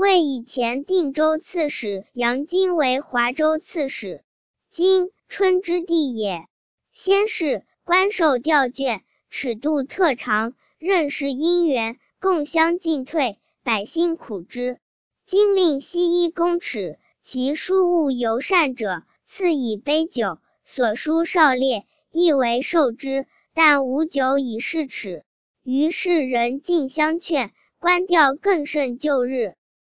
魏以前定州刺史杨经为华州刺史。今春之地也。先是，官授调卷，尺度特长，任是因缘，共相进退，百姓苦之。今令西医公尺，其书务尤善者，赐以杯酒，所书少劣，亦为受之，但无酒以示耻。于是人尽相劝，官调更甚旧日。